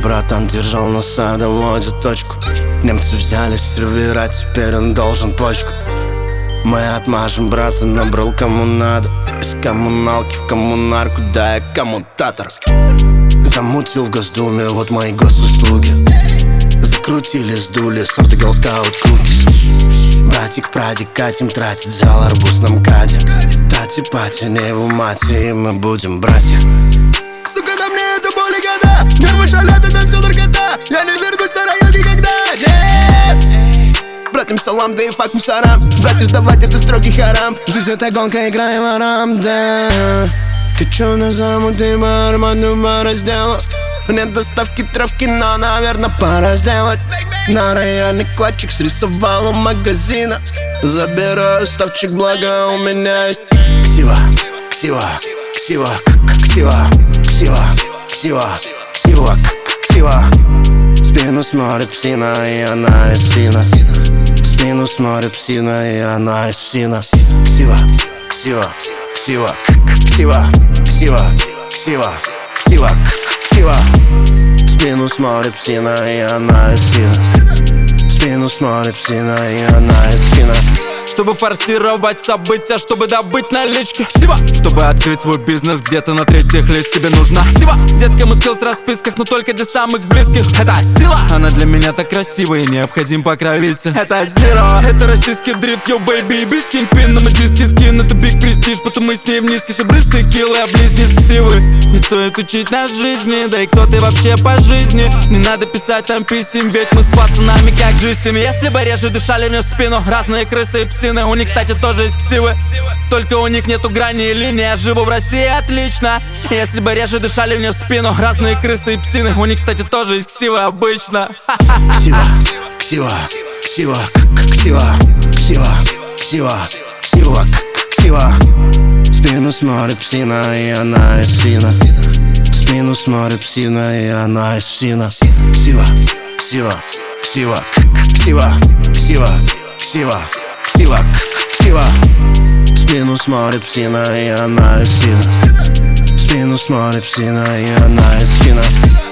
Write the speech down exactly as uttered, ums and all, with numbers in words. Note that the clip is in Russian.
братан держал носа, доводит точку. Немцы взяли сервера, теперь он должен почку. Мы отмажем, брата, набрал кому надо. Из коммуналки в коммунарку, да я коммутатор. Замутил в Госдуме, вот мои госуслуги. Закрутили, сдули, сорты Girl Scout cookies. Братик, прадик, катим, тратит, взял арбуз на МКАДе. Тати-пати, не в умате, и мы будем братья. Сука, да мне это боли года. Нервы шалят, это все наркота. Я не вернусь на район никогда, нет. Братьям салам, да и фак мусорам. Братья сдавать это строгий харам. Жизнь это гонка, играем ворам, да. Хочу на замуты бар, ману бара сделать. Нет доставки травки, но, наверное, пора сделать. На районе кладчик срисовал у магазина. Забираю ставчик, благо у меня есть. Ксива, ксива, ксива, ксива, ксива, ксива, ксива, ксива. Спину смотрит псина, и она из сина. Спину смотрит псина, и она из сина. Ксива, ксива, ксива, ксива, ксива, ксива, ксива, ксива. Спину смотрит псина, и она из сина. Спину смотрит псина, и она из сина. Чтобы форсировать события, чтобы добыть налички. Сива, чтобы открыть свой бизнес где-то на третьих лиц, тебе нужна сива. Детка, мы скилл в расписках, но только для самых близких. Это сила, она для меня так красива и необходим покровитель. Это зеро, это российский дрифт, йо, бэйби, и бискинг пин. На мой диски скин, это биг престиж, потому мы с ней в низкий собрыстый киллы, а близкий с ксивы. Не стоит учить нас жизни, да и кто ты вообще по жизни. Не надо писать там писем, ведь мы с пацанами как жизнь. Если бы реже дышали мне в спину разные крысы и псы. У них, кстати, тоже есть ксивы. Только у них нету грани и линии. Я живу в России отлично. Если бы реже дышали мне в спину разные крысы и псины. У них, кстати, тоже есть ксивы обычно. Ксива, ксива, ксива, ксива, ксива, ксива, ксива, ксива. Спину смотрит псина, и она из сина. Спину смотрит псина, и она из сина. Ксива, ксива, ксива, ксива, ксива, ксива, ксива, ксива. Спину смотрит псина, и она из сина. Спину смотрит псина, и она из сина.